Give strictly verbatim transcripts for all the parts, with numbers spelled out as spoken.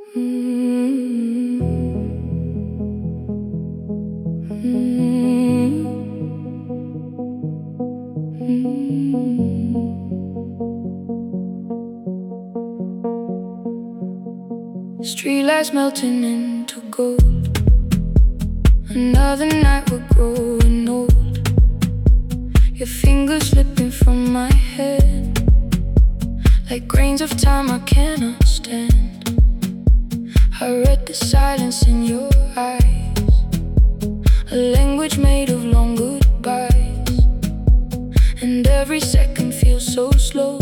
Streetlights melting into gold. Another night we're growing old. Your fingers slipping from my head like grains of time I cannot stand. I read the silence in your eyes, a language made of long goodbyes. And every second feels so slow,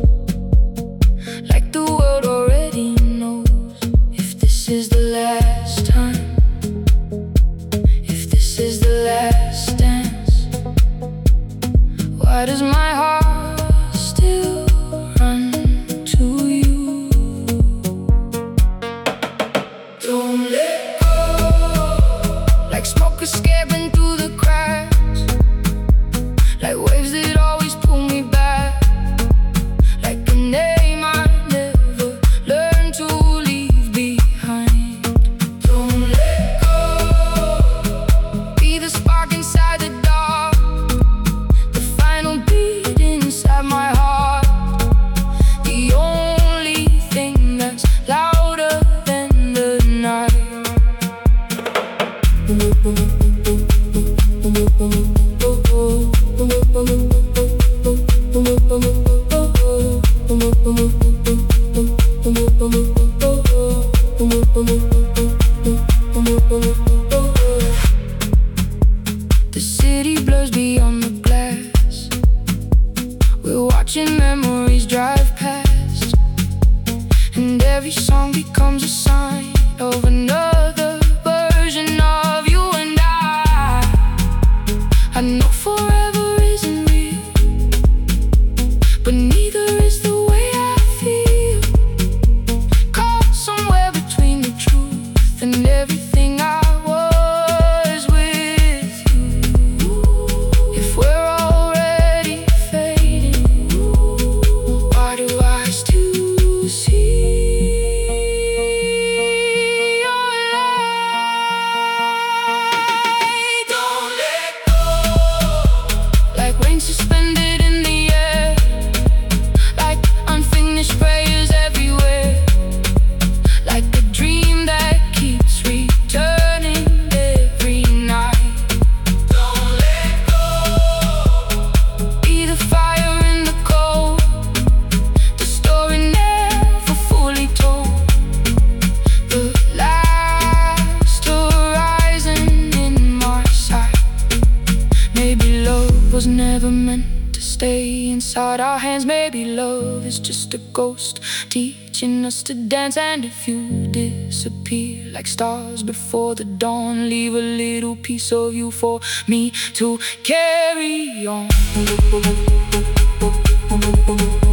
like the world already knows if this is the last time, if this is the last dance. Why does my heart still run to you? Don't let go, like smoke escaping through the cracks, like waves that always pull me back, like a name I never learned to leave behind. Don't let go, be the spark inside the dark, the final beat inside my heart, the only thing that's louder than the night. The city blurs beyond the glass. We're watching memories drive past, and every song becomes a sign of another version of you and I. I know forever isn't real, but neither is the way I feel. Caught somewhere between the truth and everything I was with you. If we're already fading, why do I still see your light? Don't let go, like rain suspended in the air, like unfinished prayers everywhere, like a dream that keeps returning every night. Don't let go, be the fire in the cold, the story never fully told, the last horizon in my sight. Maybe love was never meant to stay inside our hands. Maybe love is just a ghost teaching us to dance. And if you disappear like stars before the dawn, leave a little piece of you for me to carry on.